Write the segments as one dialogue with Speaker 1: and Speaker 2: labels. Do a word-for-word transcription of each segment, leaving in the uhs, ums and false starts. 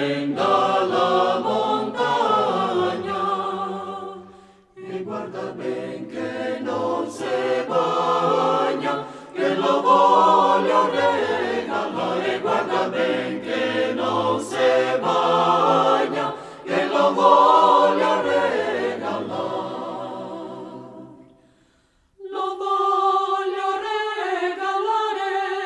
Speaker 1: vien dalla montagna e guarda ben che non si bagna, che lo voglio regalare. Guarda ben che non si bagna, che lo voglio regalare. Lo voglio regalare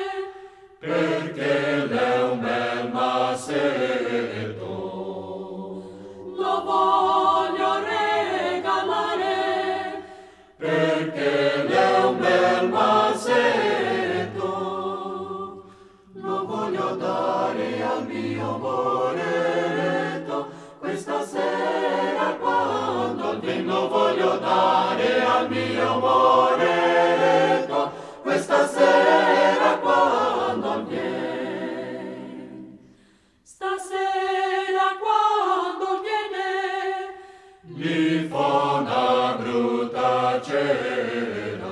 Speaker 1: perché l'è un bel massetto. Lo voglio regalare perché l'è un bel massetto. Lo voglio dare al mio moretto questa sera quando viene. Lo voglio dare al mio moretto questa sera quando viene. Stasera quando viene gli fa una brutta cena.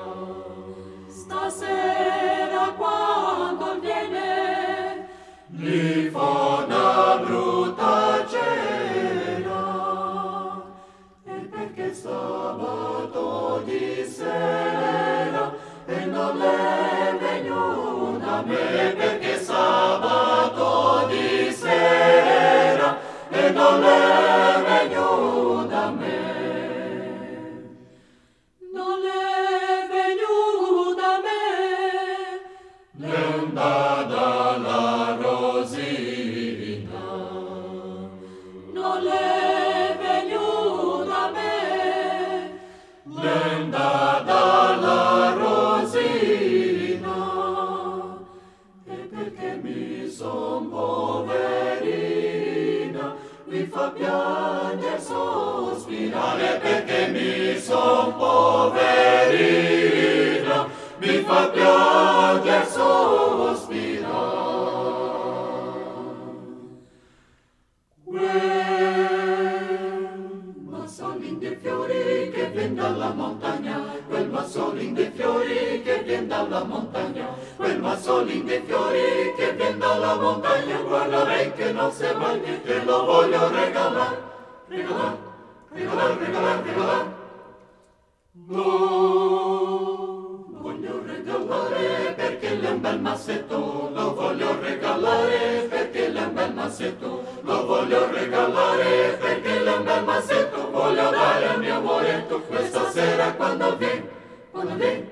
Speaker 1: Stasera quando viene gli fa una brutta cena. E perché sabato di sera e non è venuta a me, perché sabato di sera e non è venuta a me. Non è venuta a me, è andata la Rosina. Non è venuta a me, è andata la Rosina. E perché mi son poverina, mi fa piangere sospirare. Perché mi son poverina, mi fa piangere sospirare. Quel massolin dei fiori che vien dalla montagna, quel massolin dei fiori che vien dalla montagna, quel massolin dei fiori che vien dalla montagna. Guarda ben che non si bagna, che lo voglio regalare, regalare, regalare, regalare, regalare. Lo voglio regalare perché l'è un bel massetto. Lo voglio regalare perché l'è un bel massetto. Lo voglio regalare perché l'è un bel massetto. Voglio dare al mio amoretto questa sera quando viene, quando viene.